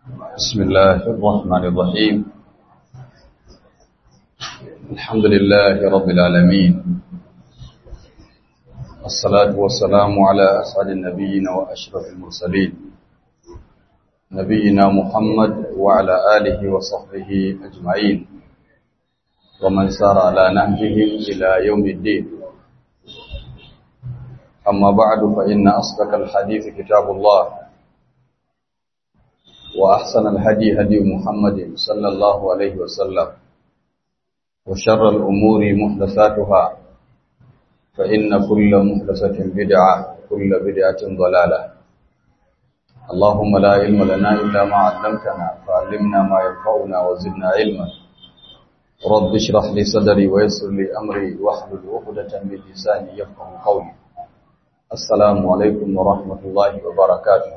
بسم الله الرحمن الرحيم. الحمد لله رب العالمين، الصلاة والسلام على أسعد النبيين وأشرف المرسلين نبينا محمد وعلى آله وصحبه أجمعين ومن سار على نهجهم إلى يوم الدين. أما بعد، فإن أصدق الحديث كتاب الله، وأحسن الهدي هدي محمد صلى الله عليه وسلم، وشر الأمور محدثاتها، فإن كل محدثة بدعة وكل بدعة ضلالة. اللهم لا علم لنا إلا ما علمتنا، فعلمنا ما ينفعنا وزدنا علما. رب اشرح لي صدري ويسر لي أمري واحلل عقدة من لساني يفقهوا قولي. السلام عليكم ورحمة الله وبركاته.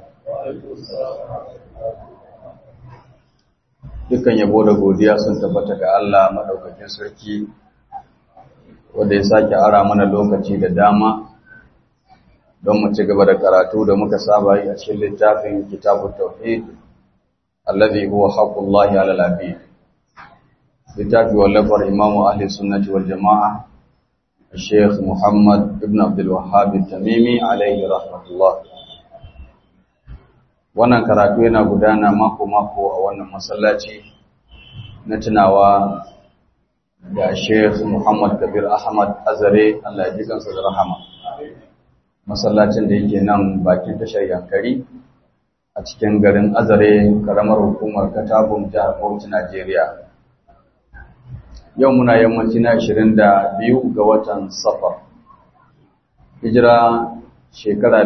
Dukkan yabo da godiya sun tabbata ga Allah madaukakin sarki, wanda ya sake ara mana lokaci da dama don mu ci gaba da karatu da muka saba yi a cikin littafin Kitabut Tauhid alladhi huwa haqqullahi 'alal 'abid. Littafi wallafar Imam Ahli Sunnah wal Jamaah Sheikh Muhammad ibn Abdul Wahhab At-Tamimi alayhi rahmatullah. Wannan karatu yana gudana mako-mako a wannan masallaci na tunawa da Sheikh Muhammad Kabir Ahmad Azare, Allah ya ji kansa da rahama. Masallacin da yake nan bakin tashar Yankari a cikin garin Azare, karamar hukumar Katagum, jihar Bauchi, Najeriya. Yau muna yammaci na 22 ga watan Safar. Hijira shekara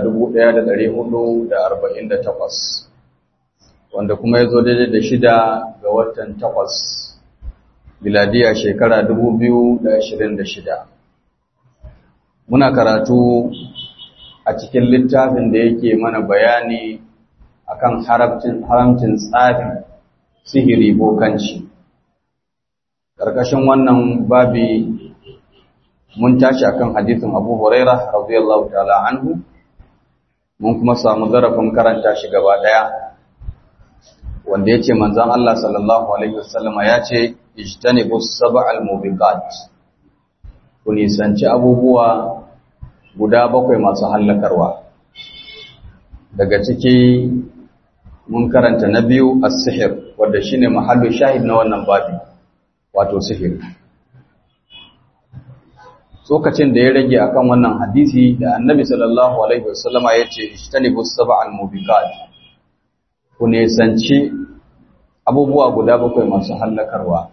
1448, wanda kuma ya zo daidai da 6 ga watan 8 miladiya shekara 2026. Muna karatu a cikin littafin da yake mana bayani akan haramcin tsafi, sihiri, bokanci. Ƙarƙashin wannan babi mun tashi akan hadisin Abu Hurairah radiyallahu ta'ala anhu, mun kuma samu zarafin karanta shi gaba daya, wanda yace manzon Allah sallallahu alaihi wasallama yace ijtanibus sab'al mubiqat, ku nisanci abubuwa guda 7 masu hallakarwa. Daga ciki mun karanta na biyu as-sihr, wanda shine mahallu shahid na wannan babi, wato sihiri. Lokacin da ya rage akan wannan hadisi da Annabi sallallahu alaihi wasallama yace ijtanibus sab'al mubiqat, ku nisanci abubuwa guda 7 masu hallakarwa.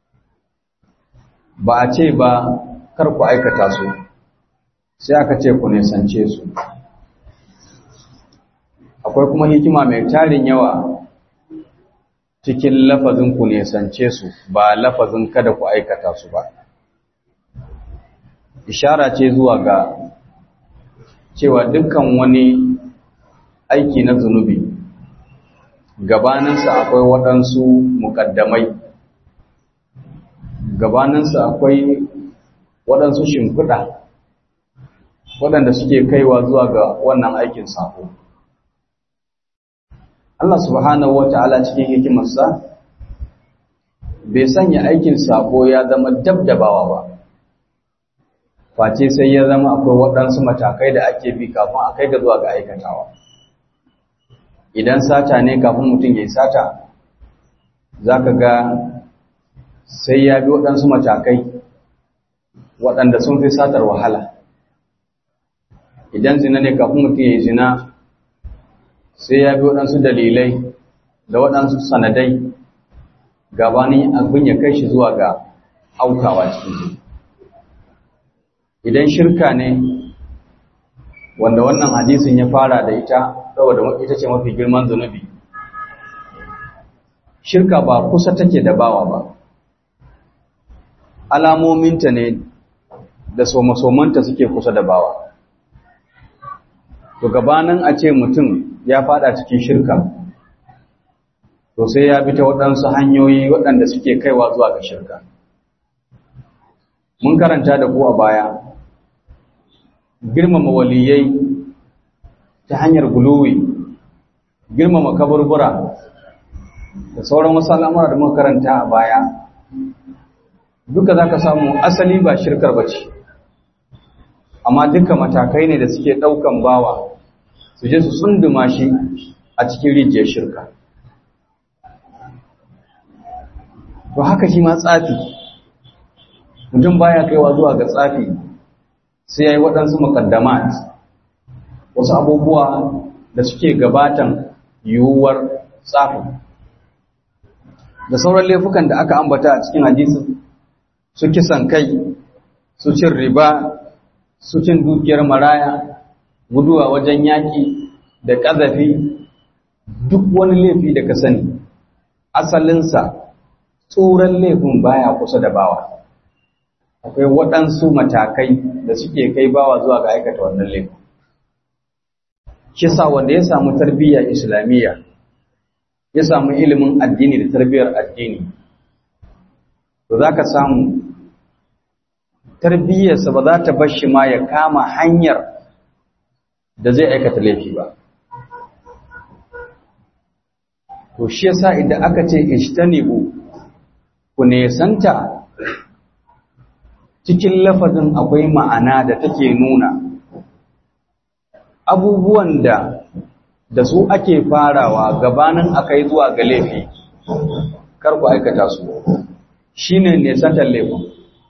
Ba a ce ba kar ku aikata su, sai aka ce ku nisance su. Akwai kuma hikima mai tarin yawa cikin lafazin ku nisance su, ba lafazin kada ku aikata su ba. Ishara ce zuwa ga cewa dukkan wani aiki na zunubi gabaninsa akwai waɗansu muƙaddamai, gabaninsa akwai waɗansu shimfiɗa waɗanda suke kaiwa zuwa ga wannan aikin sako. Allah subhanahu wata'ala cikin hikimarsa bai sanya aikin sako ya zama dabdabawa ba, face sai ya zama akwai waɗansu matakai da ake bi kafin a kai ga zuwa ga aikatawa. Idan sata ne, kafin mutum ya yi sata, za ka ga sai ya bi waɗansu matakai waɗanda sun fi satar wahala. Idan zina ne, kafin mutum ya yi zina, sai ya bi waɗansu dalilai da waɗansu sanadai gabanin abin ya kai shi zuwa ga aukawa cikin zina. Idan shirka ne, wanda wannan hadisin ya fara da ita saboda ita ce mafi girman zunubi, shirka ba kusa take da bawa ba, alamominta ne da somasomanta suke kusa da bawa. To gabanin a ce mutum ya fada cikin shirka, to sai ya bi ta waɗansu hanyoyi waɗanda suke kaiwa zuwa ga shirka. Mun karanta da ku a baya, girmama waliyai ta hanyar guluwi, girmama kaburbura da sauran wasu al'amura da muka karanta a baya duka za ka samu asali ba shirkar ba ce, amma duka matakai ne da suke ɗaukan bawa su je su tsunduma shi a cikin rijiyar shirka. To haka shi ma tsafi, mutum baya kaiwa zuwa ga tsafi sai ya yi waɗansu muqaddamat, wasu abubuwa da suke gabatan yiwuwar tsafin. Da sauran laifukan da aka ambata a cikin hadisin, su kisan kai, su cin riba, su cin dukiyar maraya, guduwa wajen yaƙi da ƙazafi, duk wani laifi da ka sani asalinsa tsoron laifin baya kusa da bawa. Akwai waɗansu matakai da suke kai bawa zuwa ga aikata wannan laifin. Kisa wanda ya samu tarbiyyar islamiyya, ya samu ilimin addini da tarbiyyar addini, to za ka samu tarbiyyarsa ba za ta bar shi ma ya kama hanyar da zai aikata laifi ba. To shi yasa idan aka ce ijtanibu, ku nesanta, cikin lafazin akwai ma'ana da take nuna abubuwan da su ake farawa gabanin akai zuwa ga laifi, kar ku aikata su, shine nesantar laifin.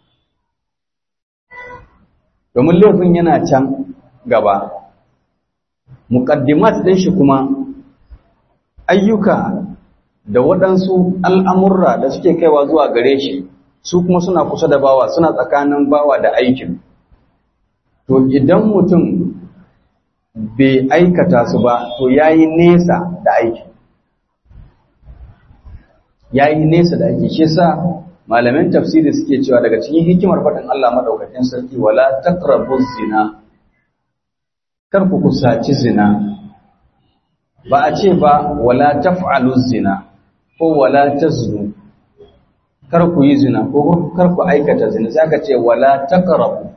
Domin laifin yana can gaba, muqaddimat din shi kuma ayyuka da waɗansu al'amurra da suke kaiwa zuwa gare shi, su kuma suna kusa da bawa, suna tsakanin bawa da aikin. To idan mutum bai aikata su ba, to ya yi nesa da aiki. Ya yi nesa da aiki, shi sa malamin tafsiri suke cewa daga cikin hikimar faɗin Allah maɗaukakin sarki, wala taqrabuz zina, kar ku kusaci zina. Ba a ce ba wala taf'aluz zina ko wala taznu, kar ku yi zina ko kar ku aikata zina, sai aka ce wala taqrabu,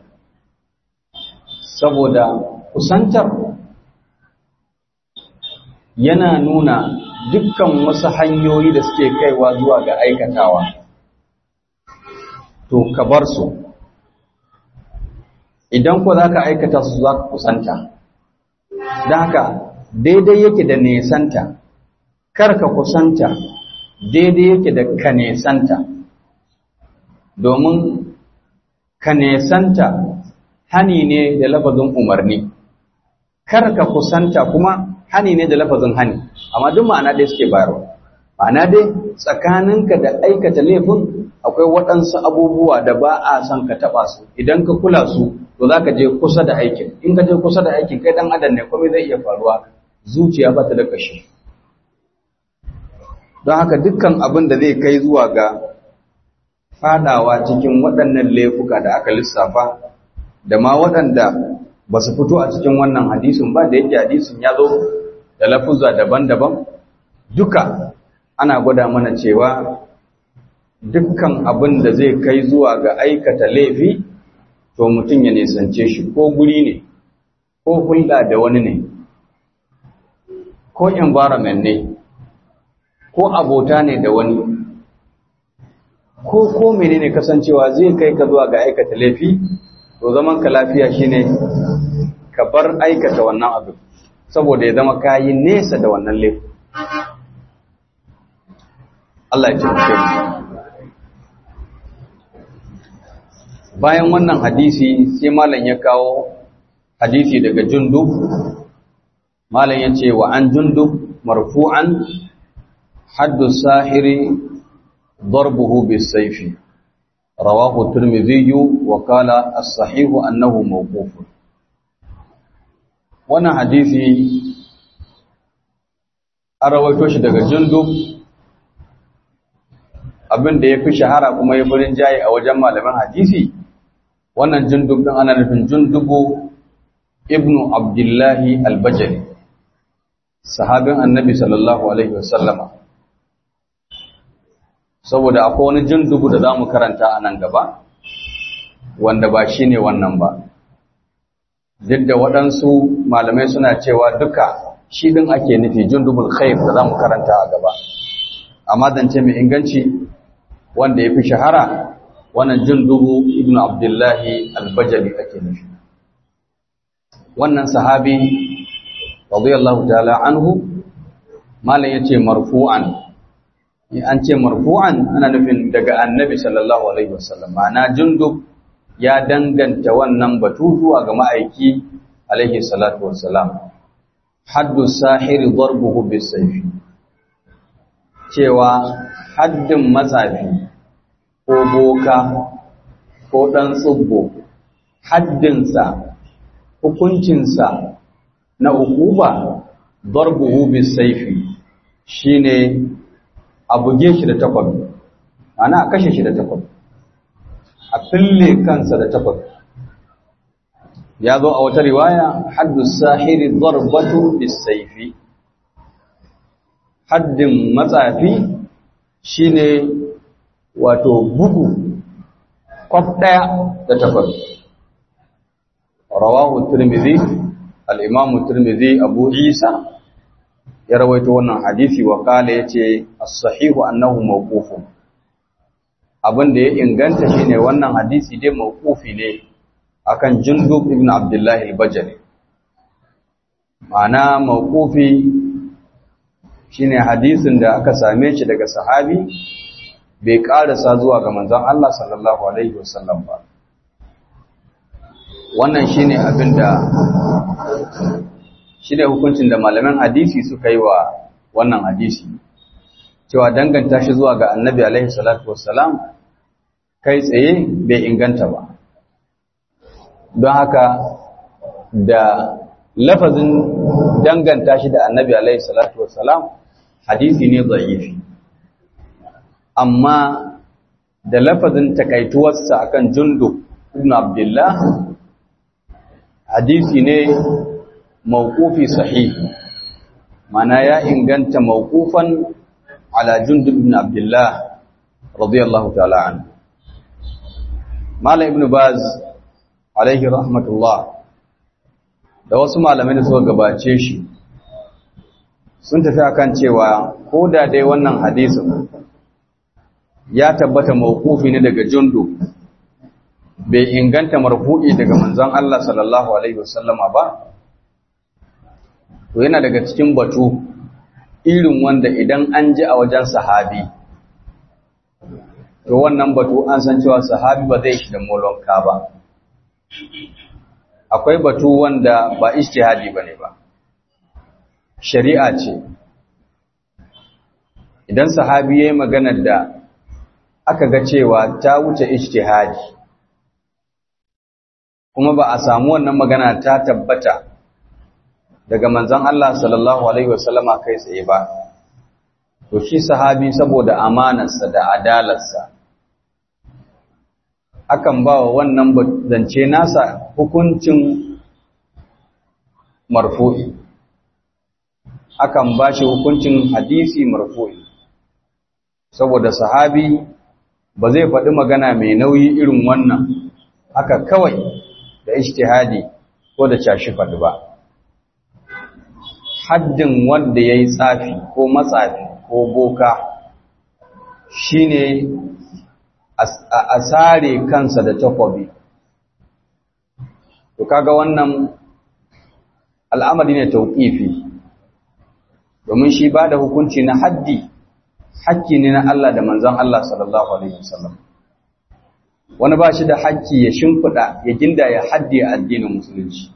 saboda kusantar yana nuna dukkan wasu hanyoyi da suke kaiwa zuwa ga aikatawa, to ka bar su. Idan ko za ka aikata su za ka kusanta, don haka daidai yake da nesanta, kar ka kusanta daidai yake da ka nesanta, domin ka nesanta hani ne da lafazin umarni, kar ka kusanta kuma hani ne da lafazin hani, amma duk ma'ana dai suke bayarwa. Ma'ana dai tsakaninka da aikata laifin akwai waɗansu abubuwa da ba a son ka taɓa su, idan ka kula su to za ka je kusa da aikin. In ka je kusa da aikin, kai ɗan adam ne, komai zai iya faruwa, zuciya ba ta da ƙashi. Don haka dukkan abin da zai kai zuwa ga fadawa cikin waɗannan laifuka da aka lissafa, da ma waɗanda ba su fito a cikin wannan hadisin ba, da yake hadisin ya zo da lafuzza daban-daban, duka ana gwada mana cewa dukkan abin da zai kai zuwa ga aikata laifi, to mutum ya nisance shi, ko guri ne, ko hulɗa da wani ne, ko environment ne, ko abota ne da wani, ko menene kasancewa zai kai ka zuwa ga aikata laifi, to zaman ka lafiya shine ka bar aikata wannan abin, saboda ya zama kayi nesa da wannan laifin. Allah ya taimake mu. Bayan wannan hadisi sai malam ya kawo hadisi daga Jundub. Malam ya ce wa an Jundub marfu'an haddu sahiri darbuhu bis-sayfi, rawahu Tirmidhi wa qala as-sahih annahu mawquf. Wannan hadisi an rawaito shi daga Jundub, abin da ya fi shahara kuma ya furin jaye a wajen malaman hadisi. Wannan Jundub din ana nufin Jundubu ibnu Abdullahi al-Bajali, sahabin annabi sallallahu alaihi wasallama. Saboda akwai wani Jundubu da zamu karanta a nan gaba wanda ba shine wannan ba, duk da waɗansu malamai suna cewa duka shi din ake nufi, Jundubul Khair da zamu karanta a gaba. amma zance mai inganci wanda ya fi shahara wannan Jundubu ibn Abdullahi al-Bajali ake nufi. Wannan sahabi radiyallahu ta'ala anhu malam yace marfu'an, an ce marfu'an ana nufin daga annabi sallallahu alaihi wasallam, ma'ana Jundub ya danganta wannan batu zuwa ga ma'aiki alaihi salatu wassalam. Haddu sahiri darbuhu bisayfi, cewa haddin matsafi ko boka ko ɗan tsubbo, haddinsa, hukuncinsa na ukuba darbuhu bisayfi shine a buge shi da takwabi, ana a kashe shi da takwabi, a fille kansa da takwabi. Ya zo a wata riwaya haddu sahiri darbatu bisayfi, haddin matsafi shine wato bugu kwaf ɗaya da takwas. Rawahu Tirmidhi, al-Imam Tirmidhi Abu Isa ya rawaito wannan hadisi wa kala yace as-sahihu annahu mawqufun. Abin da ya inganta shine wannan hadisi dai mawqufi ne akan Jundub ibn Abdullah al-Bajali. Ma'ana mawqufi shine hadisin da aka same shi daga sahabi bai karasa zuwa ga manzon Allah sallallahu alaihi wasallam ba. Wannan shine abinda shine hukuncin da malaman hadisi suka yi wa wannan hadisi, cewa danganta shi zuwa ga annabi alaihi salatu wassalam kai tsaye bai inganta ba. Don haka da lafazin danganta shi da annabi alaihi salatu wassalam hadisi ne dha'ifi, amma da lafazin takaituwarsa akan Jundub ibn Abdullah hadisi ne mawqufi sahih, mana ya inganta mawqufan ala Jundub ibn Abdullah radiyallahu ta'ala anhu. Malam Ibn Baz alaihi rahmatullah da wasu malamai da suka gabace shi sun tafi akan cewa ko da dai wannan hadisin ya tabbata mawqufi ne daga Jundub, bai inganta marfu'i daga manzon Allah sallallahu alaihi wasallama ba, to yana daga cikin batu irin wanda idan an ji a wajen sahabi, to wannan batu an san cewa sahabi ba zai shi da molonka ba. Akwai batu wanda ba ijtihadi bane ba, shari'a ce. Idan sahabi yayi maganar da aka ga cewa ta wuce ijtihadi, kuma ba a samu wannan magana ta tabbata daga manzon Allah sallallahu alaihi wasallama kai tsaye ba, to shi sahabi saboda amanarsa da adalarsa akan ba wa wannan zance nasa hukuncin marfu'i, akan ba shi hukuncin hadisi marfu'i, saboda sahabi ba zai faɗi magana mai nauyi irin wannan haka kawai da ijtihadi ko da cashi faɗi ba. Haddin wanda ya yi tsafi ko matsafi ko boka shine a sare kansa da takwabi. To kaga wannan al'amari ne tauƙifi, domin shi ba da hukunci na haddi hakki ne na Allah da manzon Allah sallallahu alaihi wasallam. Wani ba shi da hakki ya shimfiɗa ya ginda ya haddi a addinin musulunci.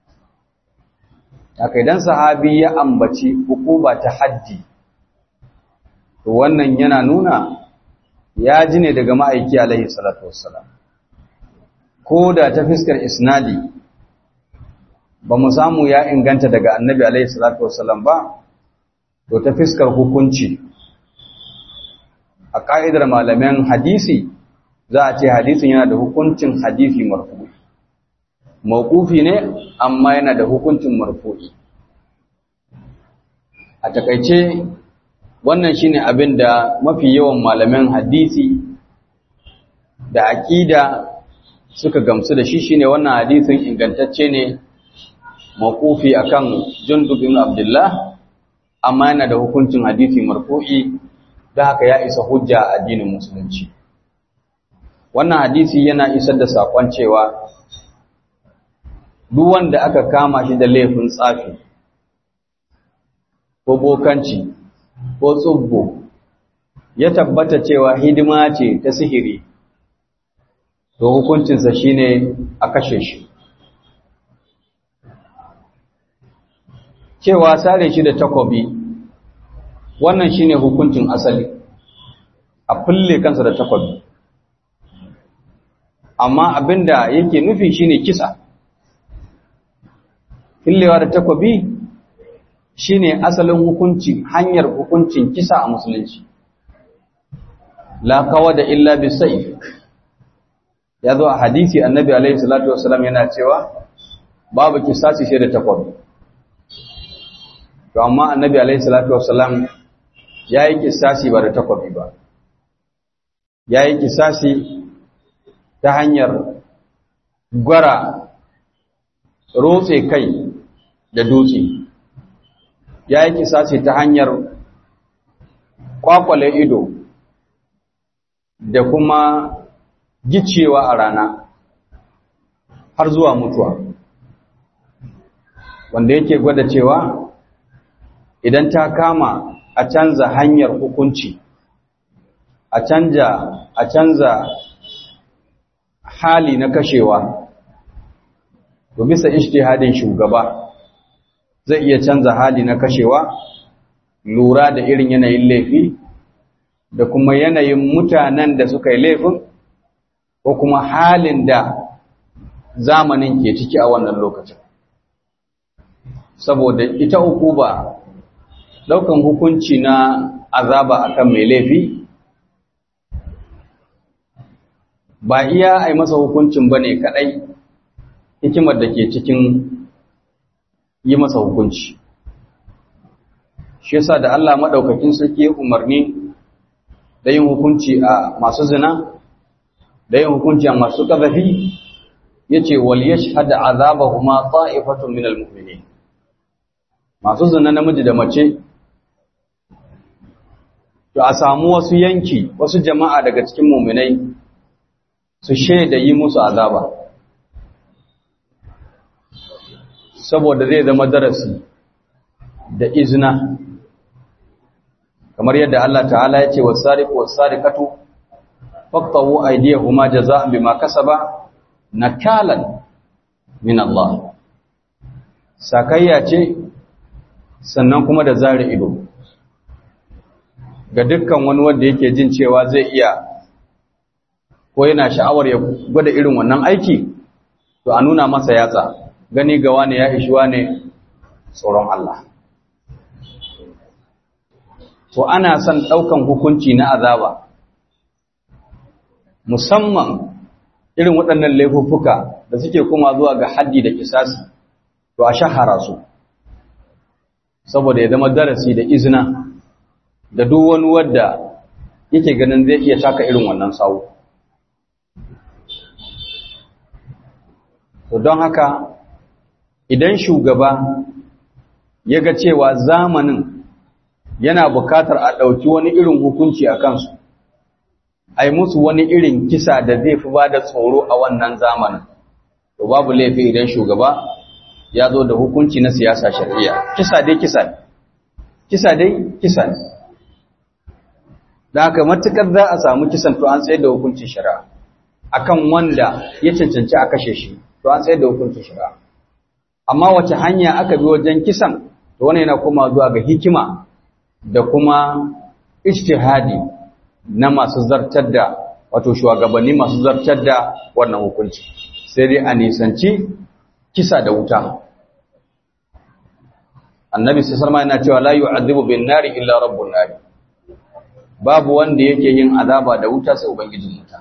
Haka idan sahabi ya ambaci hukuma ta haddi, to wannan yana nuna ya ji ne daga ma'aiki alaihi salatu wassalam. Ko da ta fiskar isnadi ba mu samu ya inganta daga annabi alaihi salatu wassalam ba, to ta fiskar hukunci a ka'idar malaman hadisi za a ce hadisin yana da hukuncin hadisi marfu'i. Mawqufi ne amma yana da hukuncin marfu'i. A takaice wannan shine abin da mafi yawan malaman hadisi da aqida suka gamsu da shi, shine wannan hadisin ingantacce ne mawqufi akan Jundub ibn Abdullah, amma yana da hukuncin hadisi marfu'i da haka ya isa hujja a addinin musulunci. Wannan hadisi yana isar da sakon cewa duk wanda aka kama shi da laifin tsafi ko bokanci ko tsubbo ya tabbata cewa hidima ce ta sihiri, to hukuncinsa shine a kashe shi. Cewa sare shi da takobi wannan shine hukuncin asali, a fulle kansa da takobi. Amma abinda yake nufi shine kisa. Fillewa da takobi shine asalin hukunci, hanyar hukuncin kisa a musulunci. La qawada illa bisayf. Yazo a hadisi Annabi alaihi salatu wasallam yana cewa babu kisasi sai da takobi. To amma Annabi alaihi salatu wasallam yayi kisasi ba da takobi ba. Yayi kisasi ta hanyar gwara rotse kai da dutse. Ya yi kisasi ta hanyar kwakwale ido da kuma gicewa a rana har zuwa mutuwa, wanda yake gwada cewa idan ta kama a canza hanyar hukunci, a canza hali na kashewa, to bisa ijtihadin shugaba zai iya canza hali na kashewa, lura da irin yanayin laifi da kuma yanayin mutanen da suka yi laifin ko kuma halin da zamanin ke ciki a wannan lokacin. Saboda ita hukuma daukan hukunci na azaba akan mai laifi ba iya ai masa hukuncin bane kadai, hikimar da ke cikin yi masa hukunci. Shi yasa da Allah madaukakin sarki ya umarni da yin hukunci a masu zina, da yin hukunci a masu kazafi, yace wal yashhad azabahuma ta'ifatun minal mu'minin. Masu zina namiji da mace, to a samu wasu yanki, wasu jama'a daga cikin mu'minai su shaida yi musu azaba, saboda zai zama darasi da izina, kamar yadda Allah ta'ala ya ce wasariqu wasariqatu faqtahu aydiyahuma jazaa'an bima kasaba nakalan min Allah. Sakayya ce sannan kuma da zare ido ga dukkan wani wanda yake jin cewa zai iya ko yana sha'awar ya gwada irin wannan aiki, to a nuna masa yatsa, gani ga wani ya ishi wani tsoron Allah. To ana son ɗaukan hukunci na azaba, musamman irin waɗannan laifuffuka da suke kuma zuwa ga haddi da kisasi, to a shahara su, saboda ya zama darasi da izina da duk wani wadda yake ganin zai iya taka irin wannan sawu. To don haka idan shugaba ya ga cewa zamanin yana bukatar a ɗauki wani irin hukunci a kansu, ai musu wani irin kisa da zai fi ba da tsoro a wannan zamanin, to babu laifi idan shugaba ya zo da hukunci na siyasa shari'a. Kisa dai kisa ne, kisa dai kisa ne. Da haka matukar za a samu kisan, to an tsayar da hukuncin shari'a akan wanda ya cancanci a kashe shi, to an tsayar da hukuncin shari'a. Amma wace hanya aka bi wajen kisan, to wannan yana koma zuwa ga hikima da kuma ijtihadi na masu zartar da, wato shugabanni masu zartar da wannan hukunci. Sai dai a nisanci kisa da wuta. Annabi sallallahu alaihi wasallam yana cewa la yu'adhibu bin nari illa rabbun nari. Babu wanda yake yin azaba da wuta sai ubangijin wuta.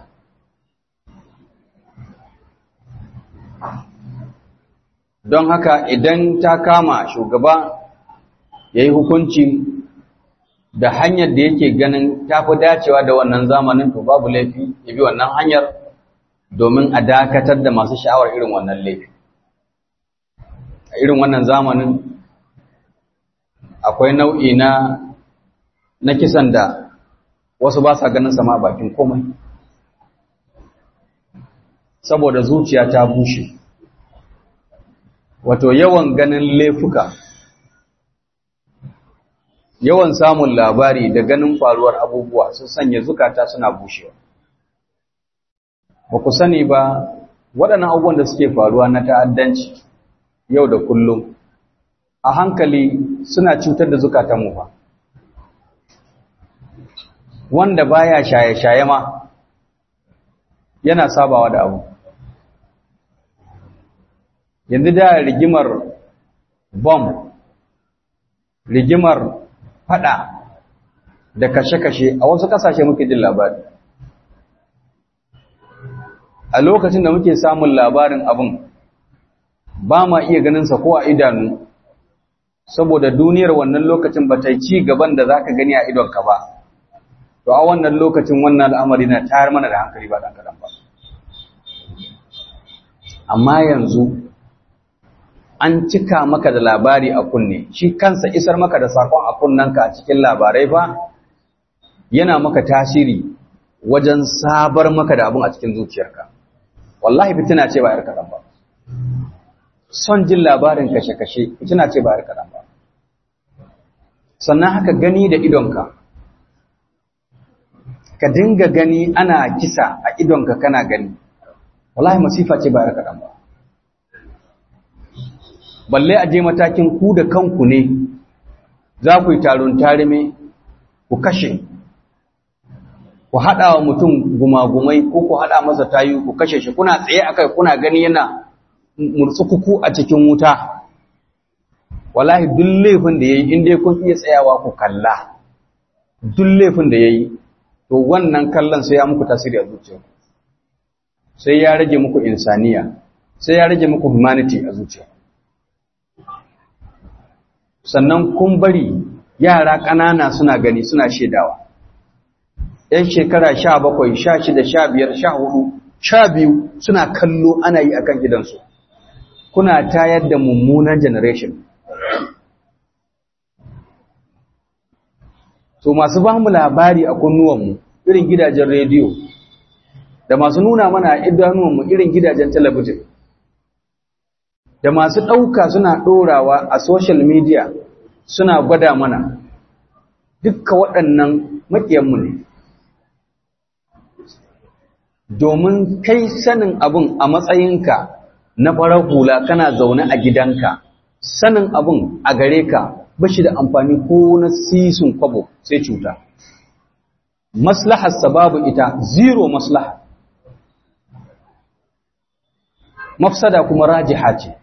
Don haka idan ta kama shugaba yayi hukunci da hanyar da yake ganin ta fi dacewa da wannan zamanin, to babu laifi ya bi wannan hanyar domin a dakatar da masu sha'awar irin wannan laifi. A irin wannan zamanin akwai nau'i na kisan da wasu ba sa ganin sama bakin komai saboda zuciya ta bushe. Wato yawan ganin laifuka, yawan samun labari da ganin faruwar abubuwa sun sanya zukata suna bushewa. Ba ku sani ba waɗannan abubuwan da suke faruwa na ta'addanci yau da kullum a hankali suna cutar da zukatanmu ba. Wanda baya shaye-shaye ma yana sabawa da abu. Yanzu da rigimar bom, rigimar fada da kashe-kashe a wasu kasashe muke jin labari. A lokacin da muke samun labarin abin ba ma iya ganinsa ko a idanu, saboda duniyar wannan lokacin ba ta yi ci gaban da za ka gani a idonka ba. To a wannan lokacin wannan al'amari na tayar mana da hankali ba ɗan kaɗan ba. Amma yanzu an cika maka da labari a kunne, shi kansa isar maka da sakon a kunnanka a cikin labarai ba yana maka tasiri wajen sabar maka da abin a cikin zuciyarka. Wallahi fitina ce ba yar kaɗan ba. Son jin labarin kashe-kashe fitina ce ba yar kaɗan ba. Sannan haka gani da idonka, ka dinga gani ana kisa a idonka kana gani, wallahi masifa ce ba yar kaɗan ba. Balle a je matakin ku da kanku ne za ku yi taron tarime ku kashe, ku haɗa wa mutum gumagumai ko ku haɗa masa tayu ku kashe shi, kuna tsaye akai kuna gani yana murtsukuku a cikin wuta. Wallahi duk laifin da yayi in dai kun iya tsayawa ku kalla, duk laifin da yayi to wannan kallon sai ya muku tasiri a zuciyarku, sai ya rage muku insaniya, sai ya rage muku humanity a zuciya. Sannan kun bari yara ƙanana suna gani suna shaidawa. ‘Yan shekara 17, 16, 15, 14, 12 suna kallo ana yi akan gidansu. Kuna tayar da mummunan generation. So masu ba mu labari a kunnuwanmu irin gidajen rediyo, da masu nuna mana a idanuwanmu irin gidajen talabijin, da masu ɗauka suna ɗorawa a social media suna gwada mana, dukka waɗannan maƙiyanmu ne. Domin kai sanin abin a matsayinka na farar hula kana zaune a gidanka, sanin abin a gare ka ba shi da amfani ko na sisun kwabo sai cuta. Maslahar sababu ita zero maslaha, mafsada kuma rajiha ce.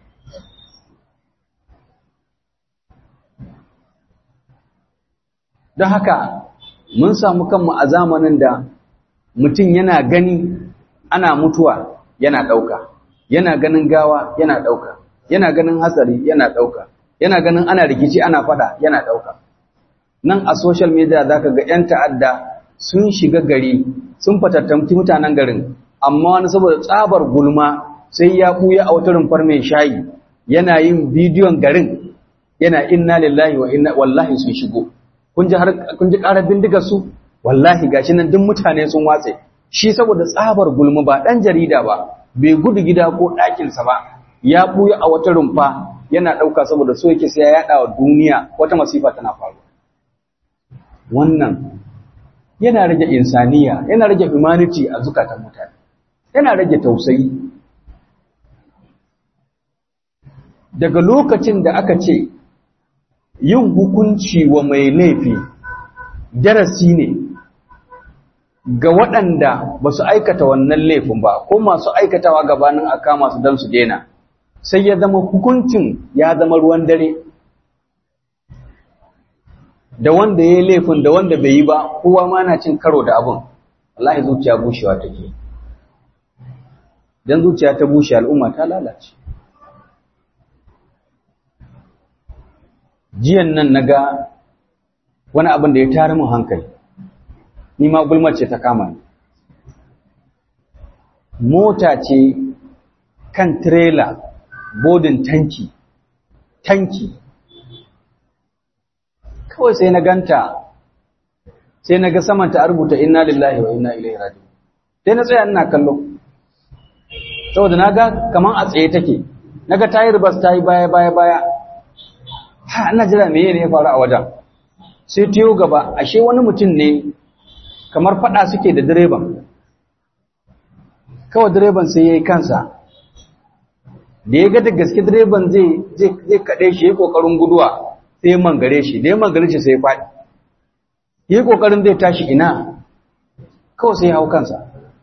Don haka mun samu kanmu a zamanin da mutum yana gani ana mutuwa yana ɗauka, yana ganin gawa yana ɗauka, yana ganin hatsari yana ɗauka, yana ganin ana rikici ana fada yana ɗauka. Nan a social media za ka ga ‘yan ta'adda sun shiga gari sun fatattamci mutanen garin, amma wani saboda tsabar gulma sai ya ɓuya a wata rumfar mai shayi yana yin bidiyon garin yana inna lillahi wa inna wallahi sun shigo. Kun ji ƙarar bindigar su? Wallahi gashi nan duk mutane sun watse. Shi saboda tsabar gulma ba ɗan jarida ba, bai gudu gida ko ɗakinsa ba, ya ɓuya a wata rumfa yana ɗauka saboda so yake sai ya yaɗa wa duniya wata masifa tana faruwa. Wannan yana rage insaniya, yana rage humanity a zukatan mutane, yana rage tausayi. Daga lokacin da aka ce yin hukunci wa mai laifi darasi ne ga waɗanda ba su aikata wannan laifin ba ko masu aikatawa gabanin a kama su don su daina, sai ya zama hukuncin ya zama ruwan dare. Da wanda ya yi laifin da wanda bai yi ba kowa ma na cin karo da abin. Wallahi zuciya bushewa take. Dan zuciya ta bushe al'umma ta lalace. Jiyan nan naga wani abin da ya tare mun hankali. Ni ma gulmar ce ta kama ni. Mota ce kan trailer bodin tanki. Kawai sai na ganta sai na ga saman ta rubuta inna lillahi wa inna ilaihi raji'un. Sai na tsaya ina kallo. Saboda na ga kaman a tsaye take. Na ga tayi ribas tayi baya. Ha, ina jira meye ne ya faru a wajen. Sai tiyo gaba, ashe wani mutum ne kamar fada suke da direban. Kawai direban sai yayi kansa. Da ya ga da gaske direban zai kade shi, yayi kokarin guduwa, sai mangare shi. Da ya mangare shi sai ya fadi. Yayi kokarin zai tashi ina. Kawai sai ya hau kansa.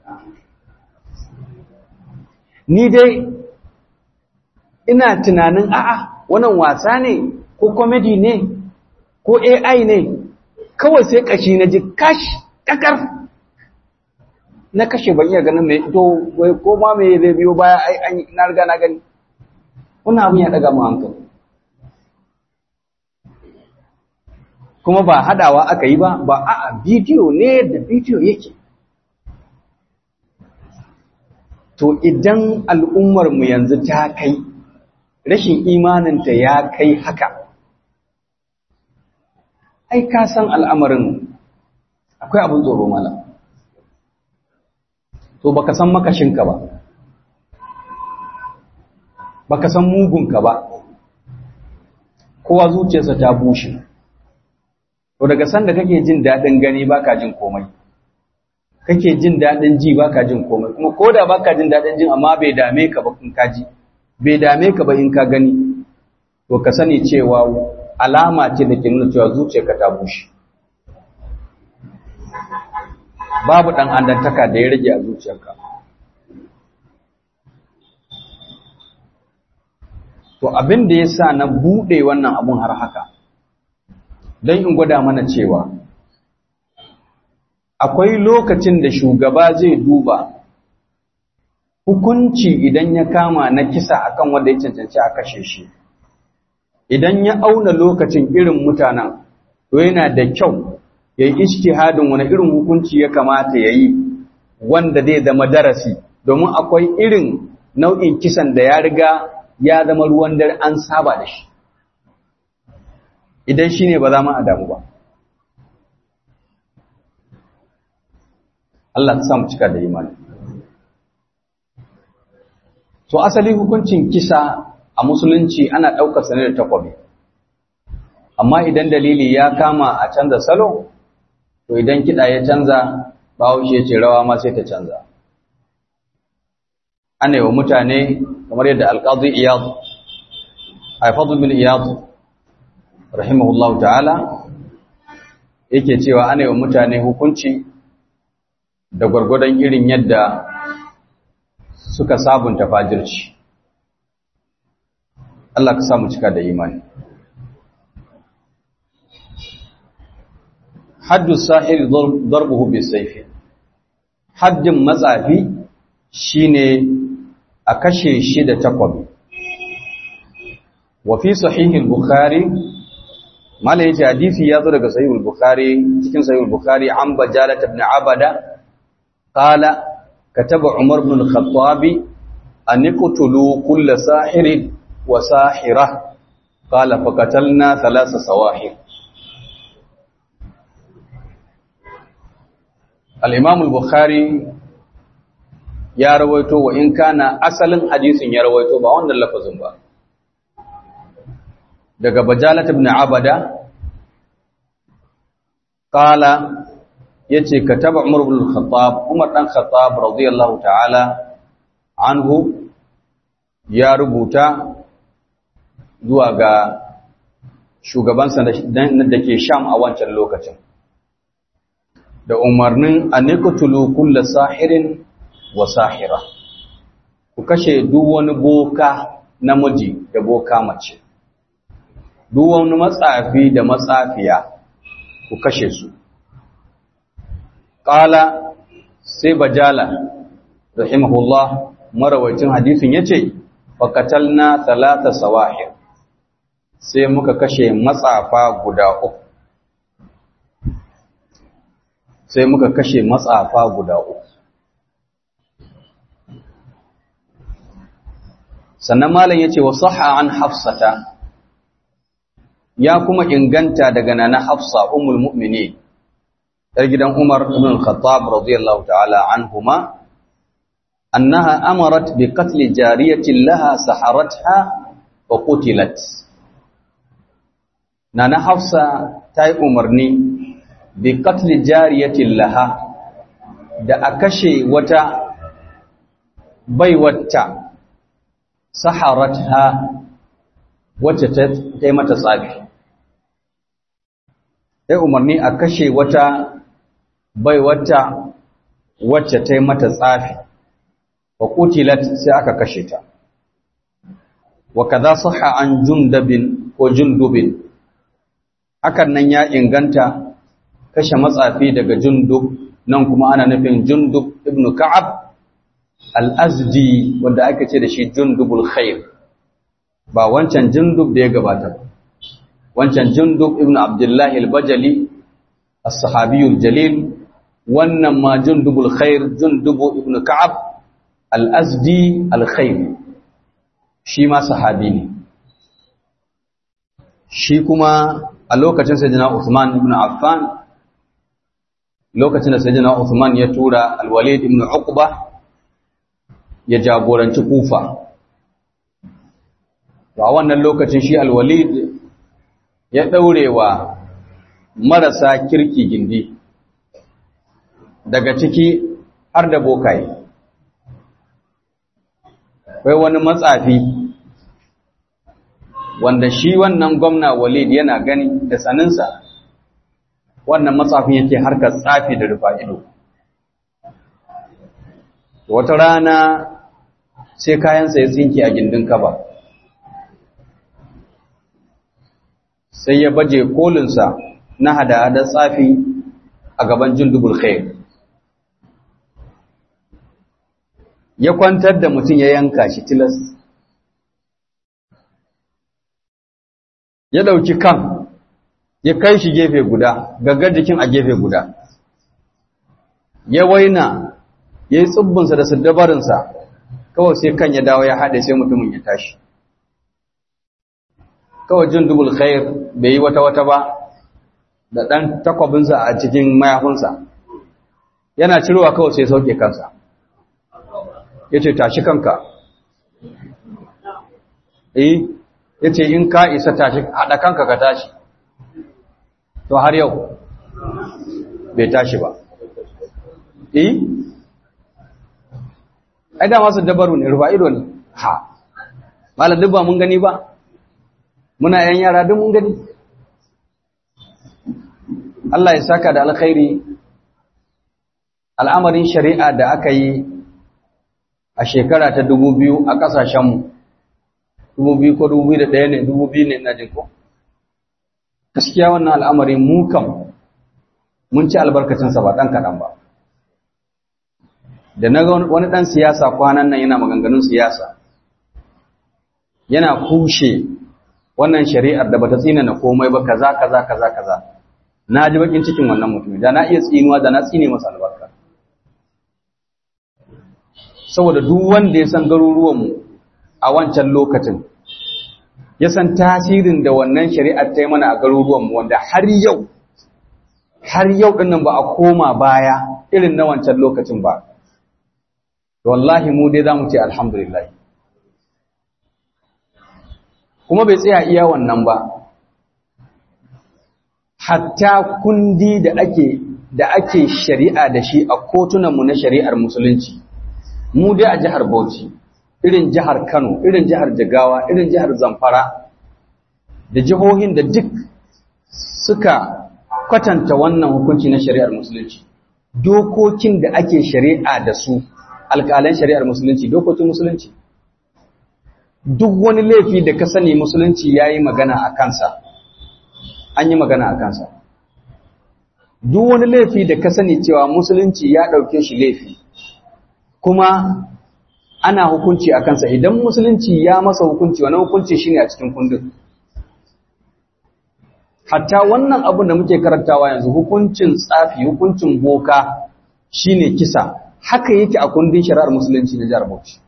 Ni dai ina tunanin a'a wannan wasa ne ko comedy ne ko AI ne, kawai sai kashi na ji kakar na kashe ban iya ganin mai to wai ko ma mai zai biyo baya ai na riga na gani. Wannan abin ya daga mu hankali. Kuma ba hadawa aka yi ba a'a bidiyo ne da bidiyo yake. To idan al'ummar mu yanzu ta kai rashin imaninta ya kai haka, ai ka san al'amarin akwai abin tsoro mala. To baka san makashinka ba, baka san mugunka ba, kowa zuciyarsa ta bushe. To daga sanda kake jin daɗin gani baka jin komai, kake jin daɗin ji baka jin komai, kuma koda baka jin daɗin jin amma bai dame ka ba in ka ji, bai dame ka ba in ka gani, to ka sani cewa alama ce da ke nuna cewa zuciyarka ta bushe. Babu ɗan andantaka da ya rage a zuciyarka. To abin da ya sa na buɗe wannan abun har haka, don in gwada mana cewa akwai lokacin da shugaba zai duba hukunci idan ya kama na kisa akan wanda ya cancanci a kashe shi. Idan ya auna lokacin irin mutanen, to yana da kyau ya yi ijtihadin wani irin hukunci ya kamata ya yi wanda zai zama darasi, domin akwai irin nau'in kisan da ya riga ya zama ruwan dare an saba da shi. Idan shi ne ba za mu adamu ba. Allah ta samu cika da imani. To asali hukuncin kisa a musulunci ana ɗaukar sa ne da takwabi. Amma idan dalili ya kama a canza salo, to idan kiɗa ya canza, bahaushe ya ce rawa ma sai ta canza. Ana yi wa mutane kamar yadda alƙazi Iyad, Fadl bin Iyad rahimahullahu ta'ala yake cewa ana yi wa mutane hukunci da gwargwadon irin yadda suka sabunta fajirci. Allah ka samu cika da imani. Haddu sahir darbuhu bisayfi. Haddin matsafi shine a kashe shi da takwabi. Wa fi sahih al-Bukhari, mala yace hadisi ya zo daga sahih al-Bukhari, cikin sahih al-Bukhari an Bajalah ibn Abada qala kataba Umar ibn al-Khattab an iqtulu kull sahir wa sahira qala faqatalna thalatha sawahir. Al-Imam al-Bukhari ya rawaito, wa in kana asalin hadisin ya rawaito ba wannan lafazin ba, daga Bajalah ibn Abada qala yace kataba Umar ibn al-Khattab, Umar dan Khattab radiyallahu ta'ala anhu ya rubuta zuwa ga shugabansa da ke Sham a wancan lokacin da umarnin anikutulu kullu sahirin wa sahira, ku kashe duk wani boka namiji da boka mace, duk wani matsafi da matsafiya ku kashe su. Qala sai Bajala rahimahullah marawaitin hadisin yace faqatalna thalatha sawahir, sai muka kashe matsafa guda uku. Sai muka kashe matsafa guda uku. Sannan malam yace wa sahha an Hafsata, ya kuma inganta daga nana Hafsa ummul mu'minin yar gidan Umar ibn al-Khattab radiyallahu ta'ala anhuma annaha amarat bi qatl jariyatin laha saharatha wa qutilat. Nana Hafsa ta yi umarni bi qatl jariyatin laha da a kashe wata baiwata saharatha wacce ta yi mata tsafi. Sai umarni a kashe wata baiwata wacce ta yi mata tsafi, wa qutilat sai aka kashe ta. Wa kaza sahha an Jundubin ko Jundubin, hakan nan ya inganta kashe matsafi daga Jundub, nan kuma ana nufin Jundub ibn Ka'ab al-Azdi wanda aka ce da shi Jundubul Khair, ba wancan Jundub da ya gabata. Wancan Jundub ibn Abdullah al-Bajali as-sahabiyul jalil, wannan ma Jundubul Khair Jundub ibn Ka'ab al-Azdi al-Khair, shi ma sahabi ne. Shi kuma a lokacin Sayyidina Uthman ibn Affan, lokacin da Sayyidina Uthman ya tura al-Walid ibn Uqba ya jagoranci Kufa. To a wannan lokacin shi al-Walid ya daurewa marasa kirki gindi, daga ciki har da bokaye. Akwai wani matsafi wanda shi wannan gwamna Walid yana gani da saninsa, wannan matsafin yake harkar tsafi da rufa ido. Wata rana sai kayansa ya tsinke a gindin kaba, sai ya baje kolinsa na hada-hadar tsafi a gaban Jundubul Khair. Ya kwantar da mutum ya yanka shi tilas, ya ɗauki kan ya kai shi gefe guda, gaggar jikin a gefe guda, ya waina ya yi tsibbinsa da siddabarinsa, kawai sai kan ya dawo ya haɗe sai mutumin ya tashi. Kawai Jundubul Khair bai yi wata-wata ba, da ɗan takwabinsa a cikin mayafinsa, yana cirowa kawai sai sauke kansa. Ya ce, tashi kanka. Ya ce, in ka isa tashi, haɗa kanka ka tashi. To har yau, bai tashi ba. Ai da masu dabaru ne, rufa ido ne. Ha, malar duk ba mun gani ba, muna ‘yan yara duk mun gani. Allah ya saka da alkhairi, al'amarin shari'a da aka yi a shekara ta 2000 a ƙasashenmu, 2000 ko 2001 ne, 2000 ne na jinko. Gaskiya wannan al'amarin mu kam mun ci albarkacinsa ba ɗan kaɗan ba. Da na wani ɗan siyasa kwanan nan yana maganganun siyasa, yana kushe wannan shari'ar da bata tsina na komai ba, kaza kaza kaza kaza. Na ji bakin cikin wannan mutum, da na iya tsinuwa da na tsine masa albarka. Saboda duk wanda ya san garuruwanmu a wancan lokacin, ya san tasirin da wannan shari'ar ta yi mana a garuruwanmu, wanda har yau ɗin nan ba a koma baya irin na wancan lokacin ba. Wallahi mu dai za mu ce alhamdulillah. Kuma bai tsaya iya wannan ba, hatta kundi da ake shari'a da shi a kotunanmu na shari'ar musulunci, mu dai a jihar Bauchi, irin jihar Kano, irin jihar Jigawa, irin jihar Zamfara, da jihohin da duk suka kwatanta wannan hukunci na shari'ar musulunci, dokokin da ake shari'a da su, alƙalan shari'ar musulunci, dokokin musulunci, duk wani laifi da ka sani musulunci ya yi magana a kansa, an yi magana a kansa. Duk wani laifi da ka sani cewa musulunci ya ɗauke shi laifi, kuma ana hukunci a kansa, idan musulunci ya masa hukunci, wani hukunci shi ne a cikin kundin. Hatta wannan abin da muke karantawa yanzu, hukuncin tsafi, hukuncin boka shi ne kisa, haka yake a kundin shari'ar musulunci na jihar Bauchi.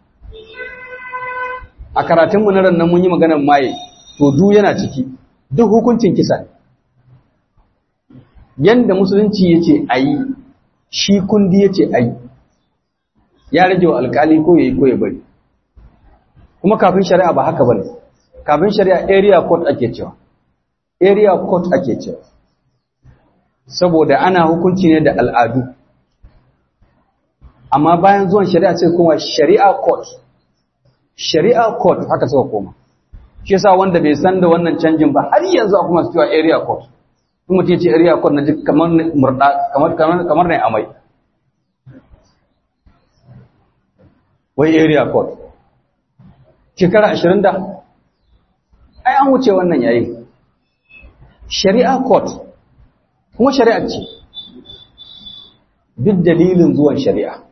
A karatunmu na rannan mun yi maganar maye, to du yana ciki, duk hukuncin kisa ne. yanda musulunci yace ayi shi kundi yace ayi ya rage wa alkali ko yayi ko ya bari kuma kafin shari'a ba haka bane kafin shari'a area court ake cewa area court ake cewa saboda ana hukunci ne da al'adu amma bayan zuwan shari'a sai kuma shari'a court haka suka koma shi yasa wanda bai san da wannan canjin ba har yanzu kuma su cewa area court kuma ce area court na ji kamar murda kamar ne amai wai area court shekara 20 da ai an wuce wannan yayi shari'a court kuma shari'a ce duk dalilin zuwan shari'a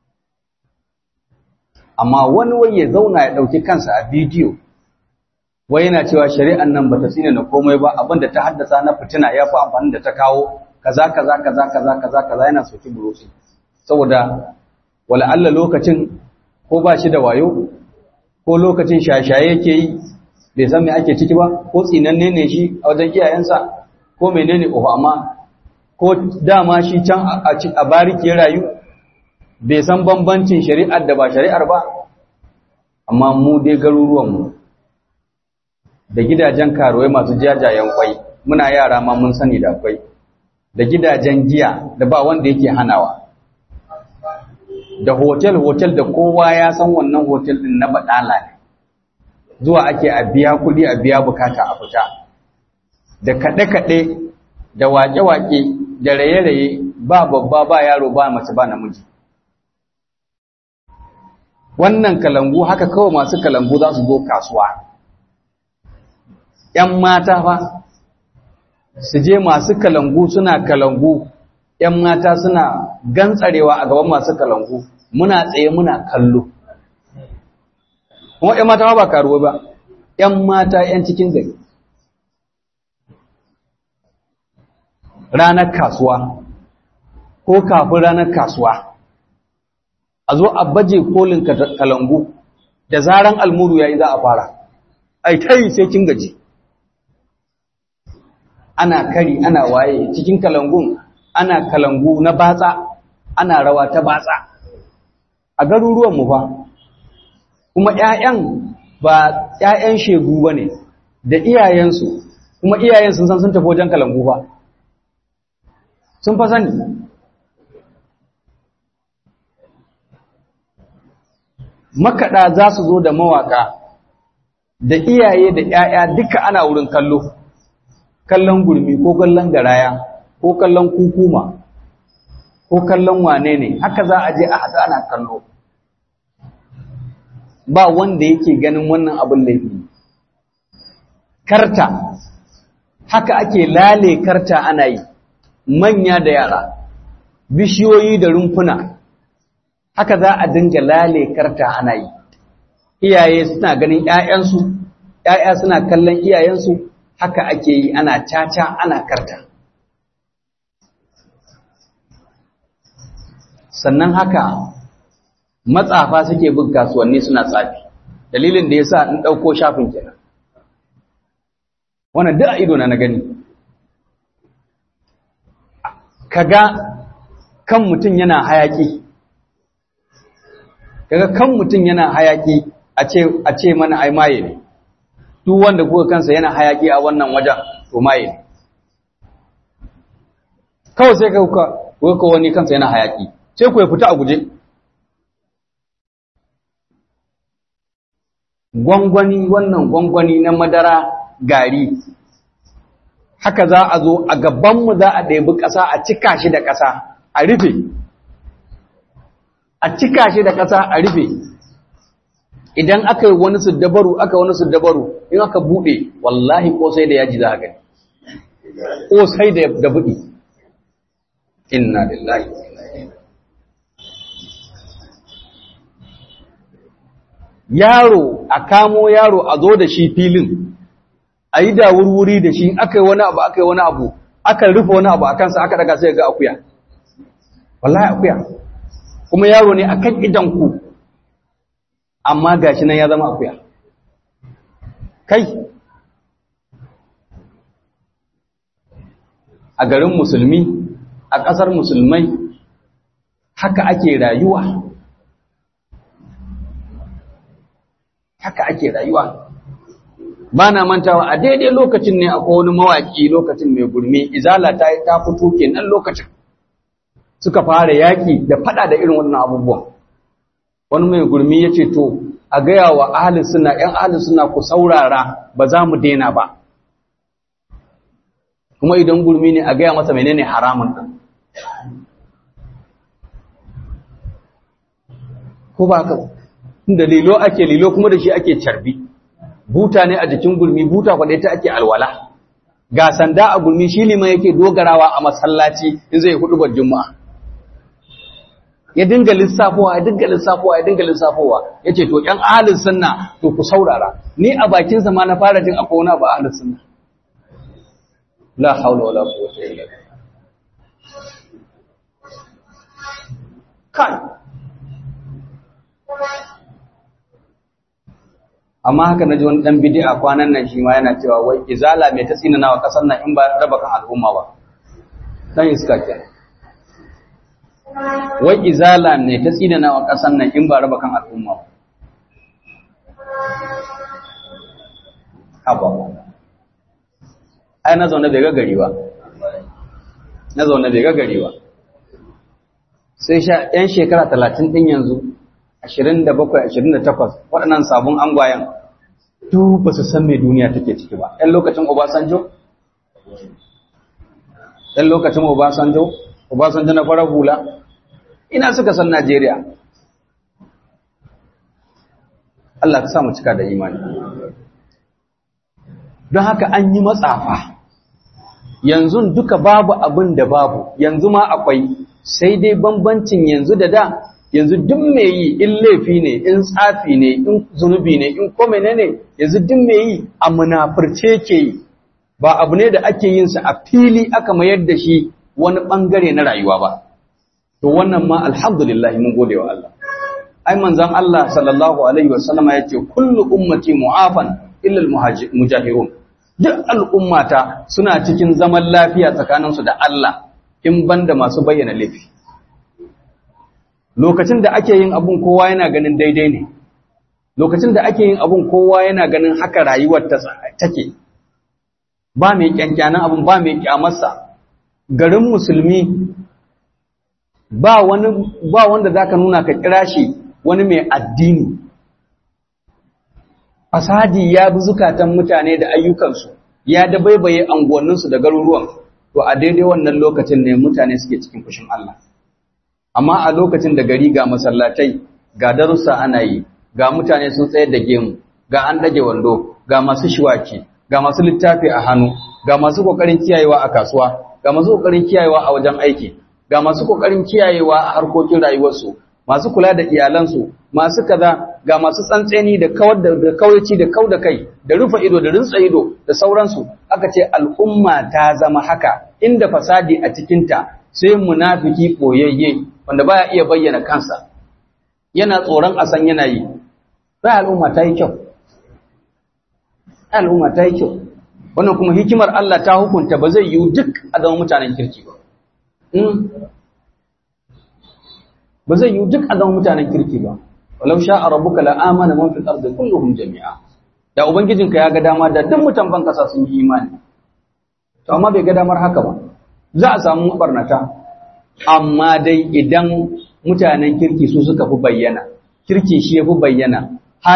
amma wani wai ya zauna ya dauki kansa a bidiyo wai yana cewa shari'an nan bata tsine na komai ba abinda ta haddasa na fitina yafi amfani da ta kawo kaza yana soki burusi saboda wala Allah lokacin ko ba shi da wayo ko lokacin shashaye yake yi bai san me ake ciki ba ko tsinanne ne shi a wajen iyayensa ko menene amma ko dama shi can a bariki ya rayu bai san bambancin shari'ar da ba shari'ar ba amma mu dai garuruwanmu da gidajen karuwai masu jajayen kwai muna yara ma mun sani da kwai da gidajen giya da ba wanda yake hanawa da hotel da kowa ya san wannan hotel din na badala ne zuwa ake a biya kuɗi a biya bukata a fita da kaɗe-kaɗe da waƙe-waƙe da raye-raye ba babba ba yaro ba mace ba namiji wannan kalangu haka kawai masu kalangu za su zo kasuwa ‘yan mata fa su je masu kalangu suna kalangu ‘yan mata suna gantsarewa a gaban masu kalangu muna tsaye muna kallo kuma ‘yan mata ba karuwa ba ‘yan mata ‘yan cikin gari ranar kasuwa ko kafin ranar kasuwa a zo a baje kolin kalangu da zaran almuru yayi za a fara ai kai sai kin gaji ana kari ana waye cikin kalangun ana kalangu na batsa ana rawa ta batsa a garuruwan mu fa kuma ƴaƴan ba ƴaƴan shegu bane da iyayensu kuma iyayen sun san sun tafi wajen kalangu fa sun fa sani makaɗa za su zo da mawaƙa da iyaye da ‘ya'ya duka ana wurin kallo, kallon gurmi ko kallon garaya ko kallon kukuma ko kallon wane ne, haka za a je a haɗu ana kallo. Ba wanda yake ganin wannan abin laifi. Karta, haka ake lale karta ana yi, manya da yara, bishiyoyi da rumfuna. Haka za a dinga lale karta ana yi iyaye suna ganin ƴaƴansu ƴaƴa suna kallon iyayensu haka ake yi ana caca ana karta sannan haka matsafa suke bin kasuwanni suna tsafi dalilin da yasa in dauko shafin kenan wannan duk a ido na gani kaga kan mutun yana hayaki kaga kan mutum yana hayaki a ce mana ai maye ne duk wanda kuka kansa yana hayaki a wannan wajen to maye ne kawai sai kuka wani kansa yana hayaki sai ku ya fita a guje wannan gwangwani na madara gari haka za a zo a gabanmu za a ɗebi ƙasa a cika shi da ƙasa a rufe a cika shi da ƙasa a rufe idan aka yi wani siddabaru in aka buɗe wallahi ƙosai da yaji za a gani ƙosai da buɗi inna lillahi yaro a kamo yaro a zo da shi filin a yi da wurwuri da shi aka yi wani abu aka rufe wani abu a kansa aka daga sai ga akuya wallahi akuya kuma yaro ne akan idanku amma gashi nan ya zama akuya kai a garin musulmi, a ƙasar musulmai, haka ake rayuwa. Haka ake rayuwa. Ba na mantawa a daidai lokacin ne akwai wani mawaƙi lokacin mai gurmi, izala ta fito kenan lokacin. Suka fara yaƙi da faɗa da irin wannan abubuwan. Wani mai gurmi ya ce, to, a gaya wa ahalin suna, ‘yan ahalin suna ku saurara ba za mu daina ba. Kuma idan gurmi ne a gaya masa menene haramun ɗin. Ko ba ka, da lilo ake lilo kuma da shi ake carbi. Buta ne a jikin gurmi, buta kwaɗe ta ake alwala. Ga sanda a gurmi shi liman yake dogarawa a masallaci in zai huɗubar juma'a. Ya dinga lissafowa ya ce to ‘yan ahalin sunna to ku saurara, ni a bakinsa ma na fara jin akwai wani abu ahalin sunna. La haula wala quwwata illa billah. Kai. Amma haka naji wani dan bid'a kwanan nan shi ma yana cewa wai izala mai ta tsinana wa kasar nan in ba raba kan al'umma ba. Dan iska kenan. Wai izala ne ta tsinana wa kasar nan in ba raba kan al'umma ba. Haba. Ai na zaune bai ga gari ba. Sai ‘yan shekara 30 ɗin yanzu, 27, 28, waɗannan sabon angwayen, duk ba su san mai duniya take ciki ba. ‘Yan lokacin Obasanjo na farar hula, ina suka san Najeriya. Allah ka sa mu cika da imani. Don haka an yi matsafa. Yanzu duka babu abin da babu, yanzu ma akwai, sai dai bambancin yanzu da da, yanzu duk mai yi in laifi ne, in tsafi ne, in zunubi ne, in kome ne, yanzu duk mai yi a munafurce ke yi, ba abu ne da ake yin sa a fili aka mayar da shi wani bangare na rayuwa ba. To wannan ma alhamdulillah mun gode wa Allah. Ai manzon Allah sallallahu alaihi wasallam ya ce kullu ummati mu'afan illa al-mujahirun. Duk al'ummata suna cikin zaman lafiya tsakaninsu da Allah in banda masu bayyana laifi. Lokacin da ake yin abun kowa yana ganin daidai ne, lokacin da ake yin abun kowa yana ganin haka rayuwar ta take, ba mai kyankyanan abun ba mai kyamarsa. Garin musulmi ba wanda za ka nuna ka kira shi wani mai addini. Fasadi ya bi zukatan mutane da ayyukansu, ya dabaibaye anguwanninsu da garuruwan, to a daidai wannan lokacin ne mutane suke cikin fushin Allah. Amma a lokacin da gari ga masallatai, ga darussa ana yi, ga mutane sun tsayar da gemu, ga an ɗage wando, ga masu shiwaki, ga masu littafi a hannu, ga masu ƙoƙarin kiyayewa a kasuwa, ga masu ƙoƙarin kiyayewa a wajen aiki, ga masu ƙoƙarin kiyayewa a harkokin rayuwarsu, masu kula da iyalansu, masu kaza, ga masu tsantseni da kawaici da kau da kai, da rufe ido da rintsa ido da sauransu. Aka ce al'umma ta zama haka, inda fasadi a cikinta sai munafiki ɓoyayye wanda baya iya bayyana kansa, yana tsoron a san yana yi. Sai al'umma ta yi kyau. Al'umma ta yi kyau. Wannan kuma hikimar Allah ta hukunta ba zai yi duk a zama mutanen kirki ba. Ba zai yi duk a zama mutanen kirki ba. Walau sha'a rabbuka la amana man fil ardi kulluhum jami'a. Da ubangijinka ya ga dama da duk mutan ban kasa sun yi imani. To amma bai ga damar haka ba. Za a samu barnata. Amma dai idan mutanen kirki su suka fi bayyana, kirki shi ya fi bayyana,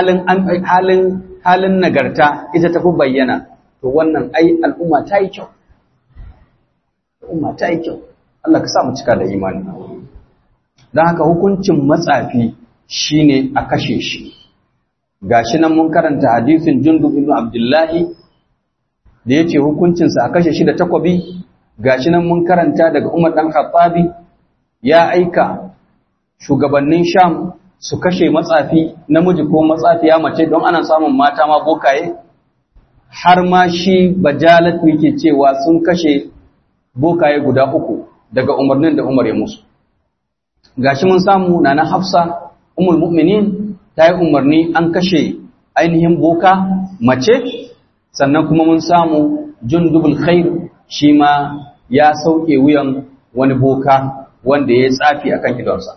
halin nagarta ita ta fi bayyana, to wannan ai al'umma ta yi kyau. Al'umma ta yi kyau. Allah ka sa mu cika da imani. Don haka hukuncin matsafi shine a kashe shi. Gashi nan mun karanta hadisin Jundub ibn Abdullahi da yace hukuncinsa a kashe shi da takwabi. Gashi nan mun karanta daga Umar dan Khattabi ya aika shugabannin Sham su kashe matsafi namiji ko matsafiya mace don ana samun mata ma bokaye. Har ma shi Bajalat yake cewa sun kashe bokaye guda 3 daga umarnin da Umar ya musu. Gashi mun samu nana Hafsa ummul mu'minin ta yi umarni an kashe ainihin boka mace, sannan kuma mun samu Jundubul Khair shi ma ya sauke wuyan wani boka wanda ya tsafi akan idonsa.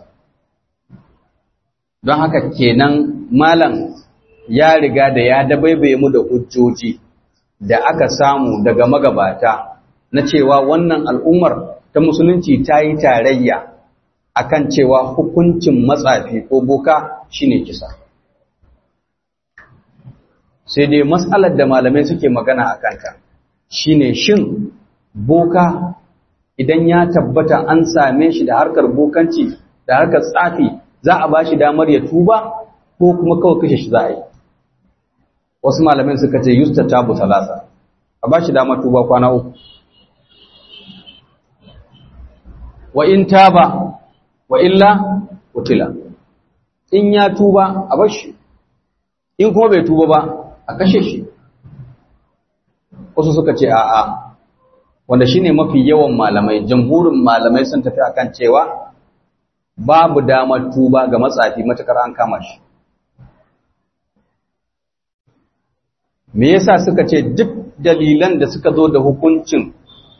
Don haka kenan malam ya riga da ya dabaibaye mu da hujjoji da aka samu daga magabata na cewa wannan al'ummar ta musulunci ta yi tarayya akan cewa hukuncin matsafi ko boka shine kisa. Sai dai mas'alar da malamai suke magana a kanta shine shin boka idan ya tabbata an same shi da harkar bokanci da harkar tsafi za a ba shi damar ya tuba ko kuma kawai kashe shi za a yi. Wasu malamai suka ce yusta tabu talata, a ba shi damar tuba kwana 3. Wa in taba wa illa qutila, in ya tuba a bar shi, in kuma bai tuba ba a kashe shi. Wasu suka ce a'a, wanda shine mafi yawan malamai, jamhurin malamai sun tafi akan cewa babu damar tuba ga matsafi matakar an kama shi. Me yasa suka ce duk dalilan da suka zo da hukuncin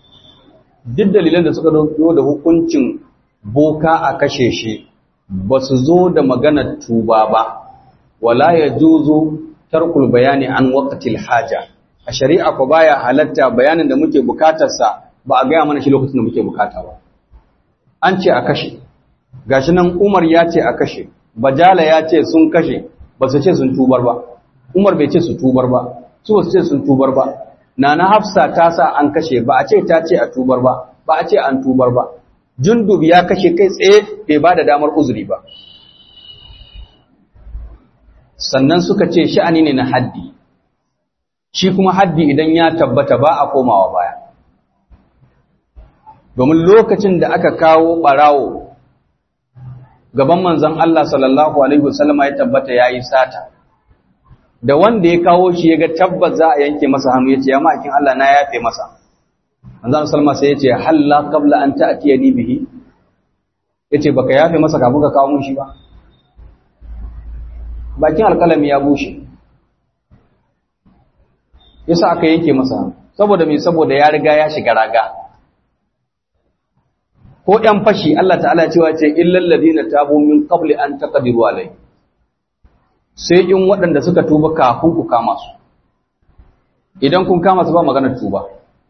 boka a kashe shi ba su zo da maganar tuba ba, wala yajuzu tarkul bayani an waqtil haja. A shari'a ko baya halatta bayanin da muke bukatarsa ba a gaya mana shi lokacin da muke bukata ba. An ce a kashe, gashi nan Umar ya ce a kashe, Bajala ya ce sun kashe, ba su ce sun tubar ba. Umar bai ce su tubar ba, su ba su ce sun tubar ba. Nana Hafsa ta sa an kashe, ba a ce ta ce a tubar ba, ba a ce an tubar ba. Jundub ya kashe kai tsaye bai ba da damar uzuri ba. Sannan suka ce sha'ani ne na haddi. Shi kuma haddi idan ya tabbata ba a komawa baya. Domin lokacin da aka kawo ɓarawo gaban manzon Allah sallallahu alaihi wasallama ya tabbata yayi sata, da wanda ya kawo shi ya ga tabbas za a yanke masa hannu ya ce ya ma'aikin Allah na yafe masa. Manzon sallama sai ya ce halla qabla an ta'tiyani bihi, yace baka yafe masa kafin ka kawo mun shi ba. Bakin alƙalami ya bushe, yasa aka yanke masa. Saboda me? Saboda ya riga ya shiga raga. Ko ɗan fashi Allah ta'ala cewa ce illal ladina tabu min qabli an taqdiru alai, sai in waɗanda suka tuba kafin ku kama su. Idan kun kama su ba maganar tuba.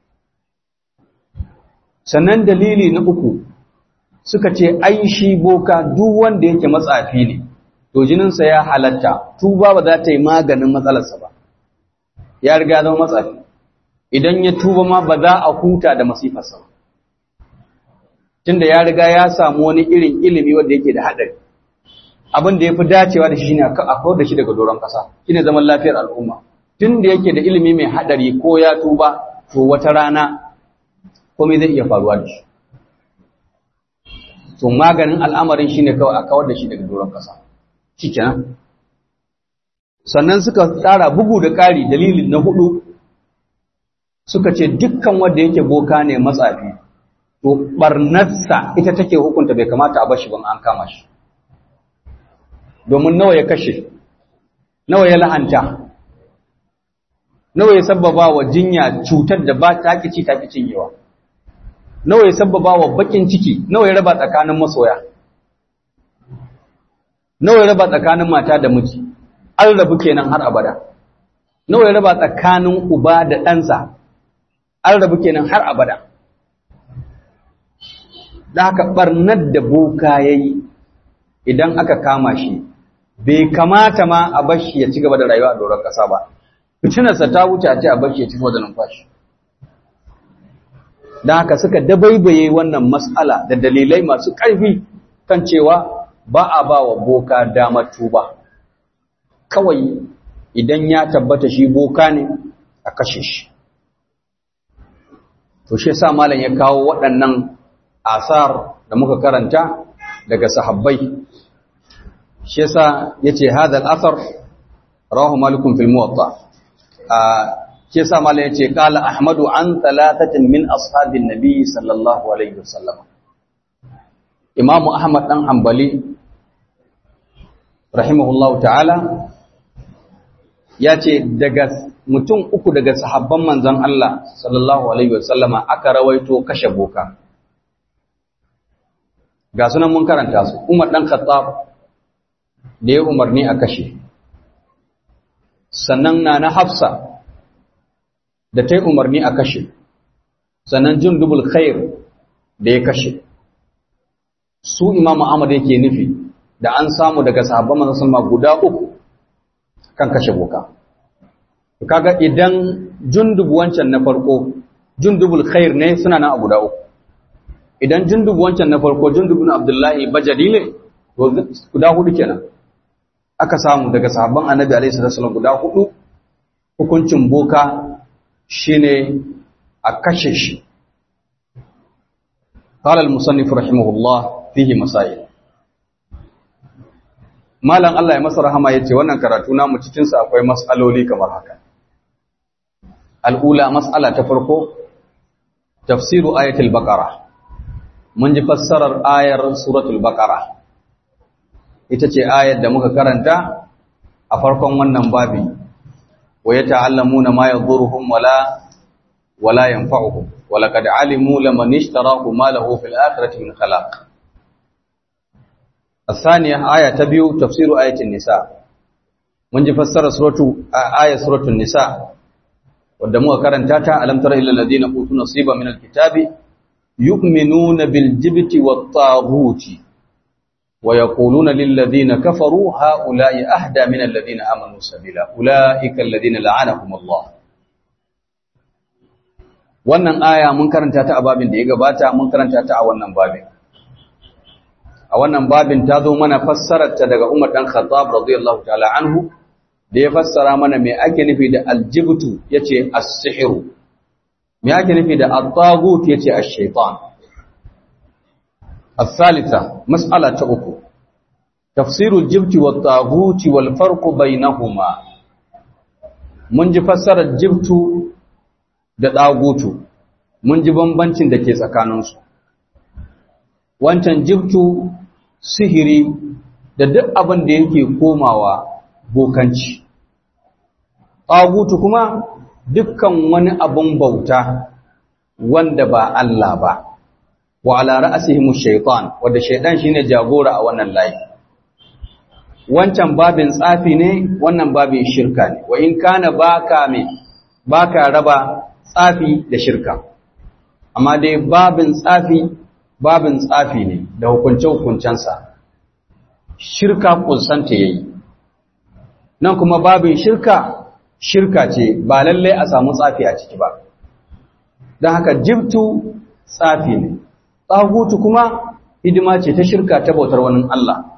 Sannan dalili na uku suka ce ai shi boka duk wanda yake matsafi ne to jininsa ya halatta, tuba ba za ta yi maganin matsalarsa ba, ya riga zama matsafi. Idan ya tuba ma ba za a huta da masifarsa ba, tunda ya riga ya samu wani irin ilimi wanda yake da haɗari. Abin da ya fi dacewa da shi ne a kawar da shi daga doron ƙasa, shi ne zaman lafiyar al'umma. Tunda yake da ilimi mai haɗari ko ya tuba, to wata rana komai zai iya faruwa da shi. To maganin al'amarin shi ne kawai a kawar da shi daga doron ƙasa. Shi kenan. Sannan suka tsara bugu da ƙari dalilin na 4, suka ce dukkan wanda yake boka ne matsafi, to barnarsa ita take hukunta bai kamata a bar shi ban an kama shi. Domin nawa ya kashe, nawa ya lahanta, nawa ya sabbaba wa jinya cutar da ba ta kici ta kicin yawa, nawa ya sabbaba wa bakin ciki, nawa ya raba tsakanin masoya, nawa ya raba tsakanin mata da miji, an rabu kenan har abada, nawa ya raba tsakanin uba da ɗansa, an rabu kenan har abada. Da haka ɓarnar da boka ya yi idan aka kama shi, bai kamata ma a bar shi ya ci gaba da rayuwa a doron ƙasa ba. Fitinarsa ta wuce a ce a bar shi ya ci gaba da numfashi. Da haka suka dabaibaye wannan mas'ala da dalilai masu ƙarfi kan cewa ba a ba wa boka damar tuba. Kawai idan ya tabbata shi boka ne a kashe shi. To shi yasa malam ya kawo waɗannan asar da muka karanta daga sahabbai. Shi yasa yace hadal asar rawahu malikun fil muwatta. Shi yasa malam yace qala ahmadu an thalathatin min ashabin nabi sallallahu alaihi wasallam. Imam Ahmad dan Hanbali rahimahullahu ta'ala yace daga mutum uku daga sahabban manzon Allah sallallahu alaihi wasallama aka rawaito kashe boka. Ga sunan mun karanta su. Umar dan Khattab da ya umarni a kashe. Sannan Nana Hafsa da ta yi umarni a kashe. Sannan Jundubul Khair da ya kashe. Su Imam Ahmad yake nufi da an samu daga sahabban manzon sallallahu guda uku kan kashe boka. Kaga idan Jundub wancan na farko, Jundubul Khair ne suna nan a guda uku. Idan Jundub wancan na farko, Jundub ibn Abdullahi Bajali ne, to guda hudu kenan. Aka samu daga sahabban Annabi alaihi wasallam guda hudu, hukuncin boka shine a kashe shi. Qala al-musannif rahimahullah fihi masail. Malam Allah ya masa rahama yace wannan karatu namu cikin sa akwai mas'aloli kamar haka. Al'ula mas'ala ta farko tafsiru ayatul baqara. Mun ji fassarar ayar suratul baqara. Ita ce ayar da muka karanta a farkon wannan babi. Wa yata'allamuna ma yadhurruhum wala yanfa'uhum wa laqad 'alimu laman ishtarahu ma lahu fil akhirati min khalaq. الثانية آية تبيو تفسير آية النساء من فسر آية سورة النساء ودموها كرنتاتا ألم تر إلا الذين أوتوا نصيبا من الكتاب يؤمنون بالجبت والطاغوت ويقولون للذين كفروا هؤلاء أهدى من الذين آمنوا سبيلا أولئك الذين لعنهم الله. wannan aya mun karanta ta a babin da ya gabata, mun karanta ta a wannan babin. A wannan babin ta zo mana fassararta daga Umar dan Khattab radiyallahu ta'ala anhu da ya fassara mana me ake nufi da aljibtu yace as-sihru, me ake nufi da at-taghut yace ash-shaytan. الثالثة مسألة أخرى تفسير الجبت والطاغوت والفرق بينهما. mun ji fassarar jibtu da tagutu, mun ji bambancin da ke tsakaninsu. Wancan jibtu sihiri da duk abin da yake komawa bokanci. Tagutu kuma dukkan wani abin bauta wanda ba Allah ba. Wa ala ra'sihim ash-shaytan, wanda shaytan shine jagora a wannan layi. Wancan babin tsafi ne, wannan babin shirka ne. Wa in kana baka raba tsafi da shirka. Amma dai babin tsafi ne da hukunce-hukuncensa. Shirka kunsanta yayi. Nan kuma babin shirka ce ba lalle a samu tsafi a ciki ba. Don haka jibtu tsafi ne. Tsagutu kuma hidima ce ta shirka ta bautar wani Allah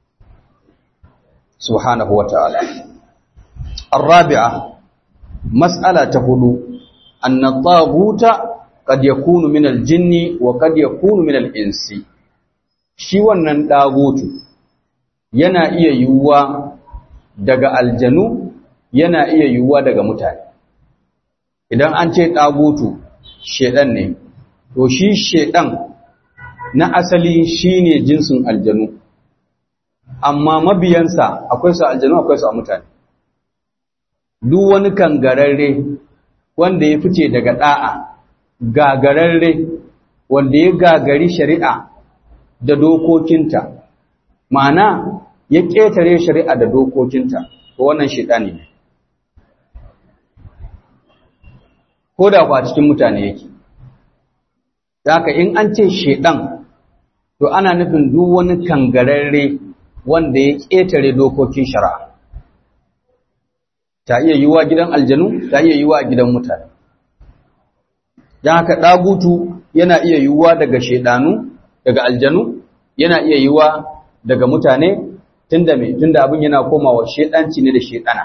subhanahu wa ta'ala. Ar-rabi'a mas'ala ta hudu anna tsaguta qad yakunu min al-jinni wa qad yakunu min al-insi. Shi wannan dagutu yana iya yiwuwa daga aljanu, yana iya yiwuwa daga mutane. Idan an ce dagutu shedan ne, to shi shedan na asali shine jinsin aljanu, amma mabiyansa akwai su aljanu akwai su a mutane. Duk wani kangararre wanda ya fice daga da'a, gagararre wanda ya gagari shari'a da dokokinta, ma'ana ya ƙetare shari'a da dokokinta, to wannan shedani ne. Ko da kwa cikin mutane yake. Haka in an ce shedan, to ana nufin duk wani kangararre wanda ya ƙetare dokokin shari'a. Ta iya yiwa gidan aljanu, ta iya yiwa a gidan mutane. Don haka ɗagutu yana iya yiwa daga shedanu, daga aljanu, yana iya yiwa daga mutane, tunda abin yana komawa shedanci ne da shedana.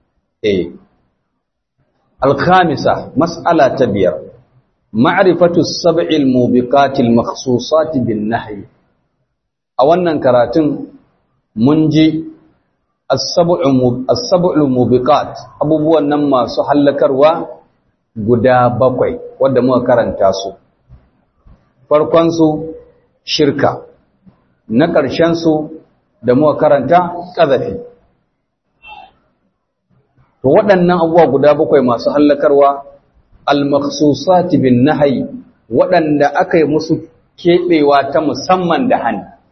Al-khamisa mas'ala ta biyar. Ma'rifatu sab'il mubiqatil makhsusati bin nahy. A wannan karatun mun ji as-sab'ul mubiqat, abubuwan nan masu hallakarwa guda 7 wanda muka karanta su. Farkon su shirka, na ƙarshen su da muka karanta ƙazafi. to waɗannan abubuwa guda bakwai masu hallakarwa al-makhsusati bin nahyi waɗanda aka yi musu keɓewa ta musamman da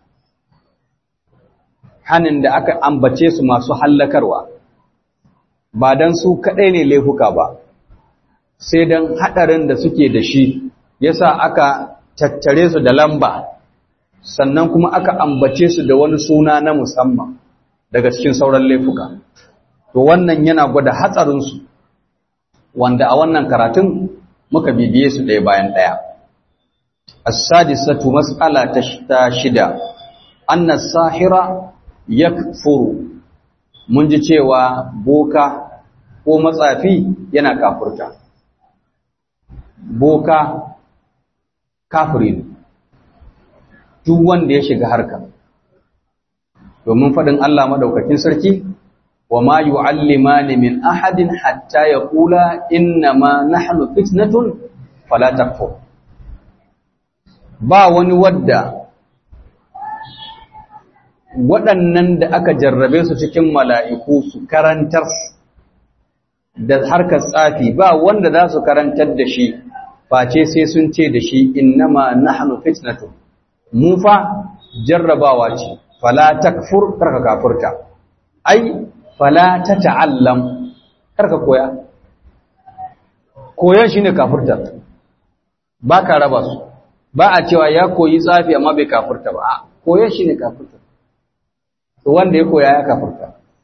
hanin da aka ambace su masu hallakarwa ba dan su kaɗai ne laifuka ba sai dan haɗarin da suke da shi yasa aka tattare su da lamba sannan kuma aka ambace su da wani suna na musamman daga cikin sauran laifuka to wannan yana gwada hatsarinsu wanda a wannan karatun muka bibiye su ɗaya bayan ɗaya as-sadisatu mas'ala ta shida anna as-sahira yakfuru mun ji cewa boka ko matsafi yana kafurta boka kafiri ne duk wanda ya shiga harka domin faɗin Allah madaukakin sarki wa ma yu'allimani min ahadin hatta yaqula innama nahnu fitnatun fala takfur ba wani wadda waɗannan da aka jarrabe su cikin mala'iku su karantar da harkar tsafi ba wanda za su karantar da shi face sai sun ce da shi innama nahnu fitnatun mu fa jarrabawa ce fala takfur karka kafurta ai fala tata'allam karka koya shine kafurta ba ka raba su ba a cewa ya koyi tsafi amma bai kafurta ba koya shine kafurta to wanda ya koya ya kafurta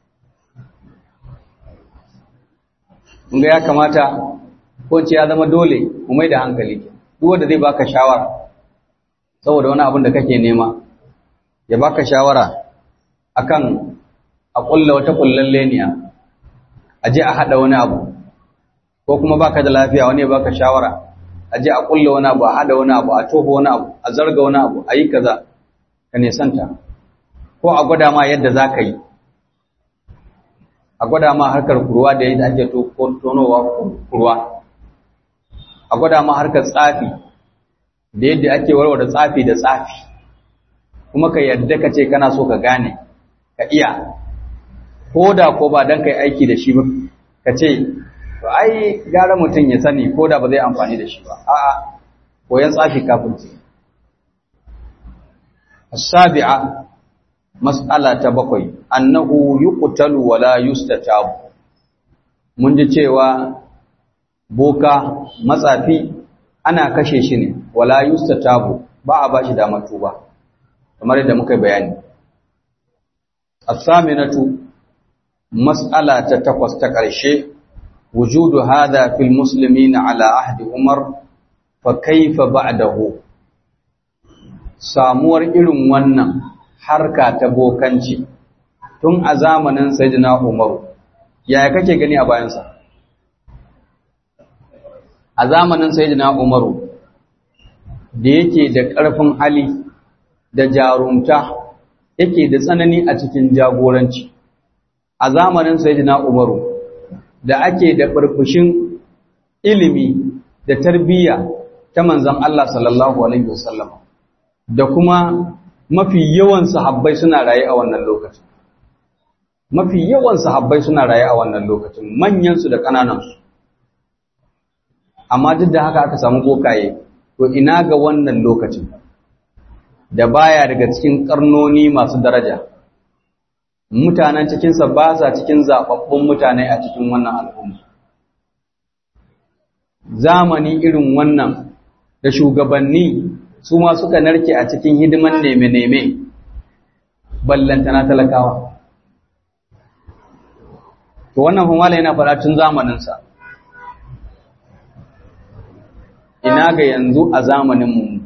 inda ya kamata ko ce ya zama dole mu mai da hankali duk wanda zai baka shawara saboda wani abin da kake nema ya baka shawara akan a kulla wata kullalleniya a je a hada wani abu ko kuma baka da lafiya wani ya baka shawara a je a kulla wani abu a hada wani abu a toho wani abu a zarga wani abu a yi kaza ka nesanta ko a gwada ma yadda za ka yi a gwada ma harkar kurwa da yadda ake tonowa kurwa a gwada ma harkar tsafi da yadda ake warware tsafi da tsafi kuma ka yadda ka ce kana so ka gane ka iya ko da ko ba don ka yi aiki da shi ba ka ce to ai gara mutum ya sani ko da ba zai amfani da shi ba a'a koyan tsafi kafin ce as-sabi'a mas'ala ta 7 annahu yuqtalu wa la yustatabu mun ji cewa boka matsafi ana kashe shi ne wala yustatabu ba a bashi damar tuba kamar yadda muka bayani as-saminatu mas'ala ta 8 ta ƙarshe wujudu hadha fil muslimin ala ahdi umar fa kaifa ba'dahu samuwar irin wannan harka ta bokanci tun a zamanin sayyidina Umar yaya kake gani a bayansa a zamanin sayyidina Umar da yake da ƙarfin hali da jarumta yake da tsanani a cikin jagoranci a zamanin sayyidina Umar da ake da burbushin ilimi da tarbiyya ta manzon Allah sallallahu alaihi wasallam da kuma mafi yawan sahabbai suna raye a wannan lokacin mafi yawan sahabbai suna raye a wannan lokacin manyan su da kananan su amma duk da haka aka samu bokaye to ina ga wannan lokacin da baya daga cikin karnoni masu daraja mutanen cikin sa ba sa cikin zababbun mutane a cikin wannan al'umma zamani irin wannan da shugabanni su ma suka narke a cikin hidiman neme-neme ballantana talakawa to wannan humala yana faɗa tun zamaninsa ina ga yanzu a zamaninmu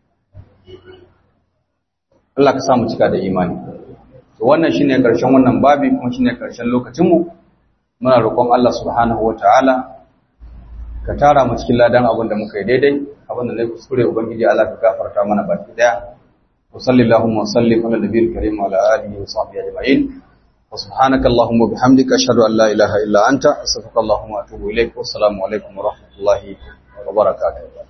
Allah ka samu cika da imani to wannan shine karshen wannan babi kuma shine karshen lokacinmu muna roƙon Allah subhanahu wataala ka tara mu cikin ladan abin da muka yi daidai abin da ne kuskure ubangiji Allah ka gafarta mana baki daya wa sallallahu wa sallim ala nabiyil karim wa ala alihi wa sahbihi ajma'in wa subhanaka allahumma bihamdika ashhadu an la ilaha illa anta astaghfiruka wa atubu ilaik wa assalamu alaikum wa rahmatullahi wa barakatuh